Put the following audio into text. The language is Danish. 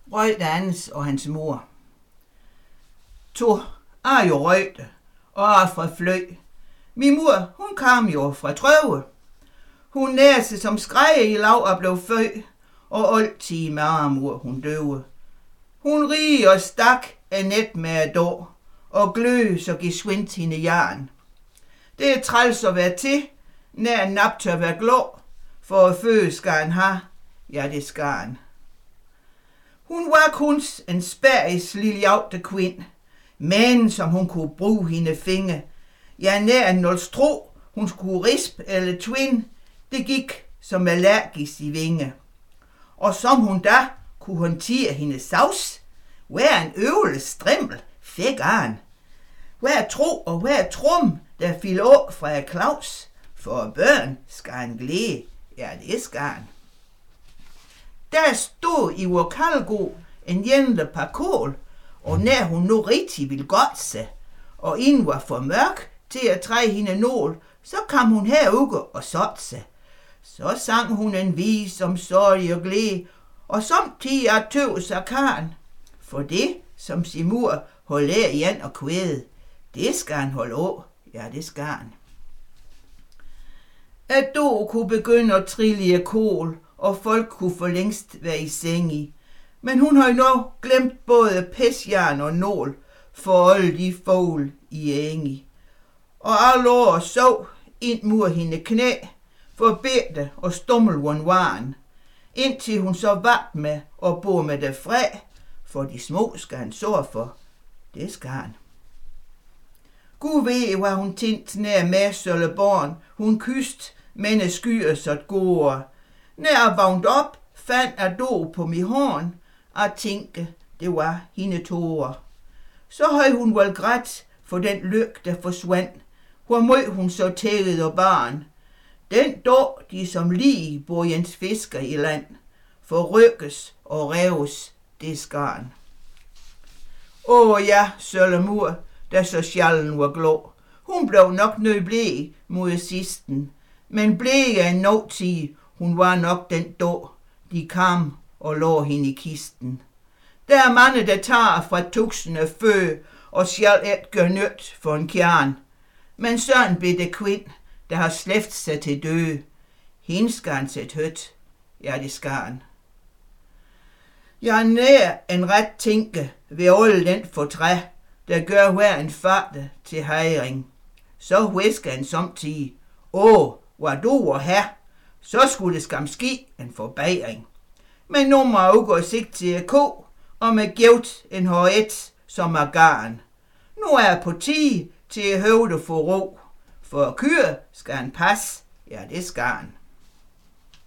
røgte Hans og hans mor. To er jo røgte, og er fra Flø. Min mor, hun kom jo fra Trøve. Hun næste som skrejer i lav og blev født, og altid med armur hun døve. Hun rige og stak af net med at då, og gløs og give svindt hende jern. Det er træls at være til, nær en nap tør være glå, for at føde skal han have, ja det skal han. Hun var kun en spæris lille jagte kvinde, men som hun kunne bruge hende finge, ja nær en nul strå, hun skulle risp eller twin, det gik som allergisk i vinge. Og som hun da kunne håndtere hendes savs, hver en øvelse strimmel fik han. Hver tro og hver trum, der fil af fra Claus, for børn skal han glæde, ja det skal han. Der stod i vor kalgo en jente par kål, og nær hun nu rigtig ville godt se, og inden var for mørk til at træde hende nål, så kom hun herude og satte sig. Så sang hun en vis om sorg og glæde, og samtidig tøvs af karen. For det, som sin mor holdt af igen og kvæde, det skal han holde af, ja det skal han. At då kunne begynde at trille kål, og folk kunne for længst være i seng i. Men hun har nu glemt både pæsjern og nål for alle de fugle i engi. Og alle år sov ind mur hende knæ, for bedte og stummelvån waren, indtil hun så vagt med og bor med det fræ, for de små skal han sørge for, det skal han. Gud ved, hvad hun tændt nær mæsølle born, hun kyst, men skyer så gårde. Nær vågnet op, fandt at do på mi horn, og tænkte, det var hende tårer. Så havde hun vel grædt for den lyk, der forsvandt, hvor mød hun så tæget og barn. Den dag, de som lige bor Jens fisker i land, forrykkes og reves det skarn. Åh ja, Søllemur, der så sjælen var glå. Hun blev nok nødblæg mod sidsten, men blæg af en tid, hun var nok den dag, de kom og lå hende i kisten. Der er mange, der tager fra tusinder fø, og sjæl et gør nyt for en kjern. Men sådan blev det kvind, der har slæft sig til døde. Hende skal han sætte hødt, ja det skal han. Jeg er nær en ret tænke ved alle den fortræ, der gør hver en farte til hejring. Så whisker han samtidig, hvor du var her, så skulle det skam ske en forbedring. Men nu må jeg jo gå sigt til ko, og med gævt en håret som er garn. Nu er jeg på tide til at høvde for ro, for kyr skal han passe, ja det skal han.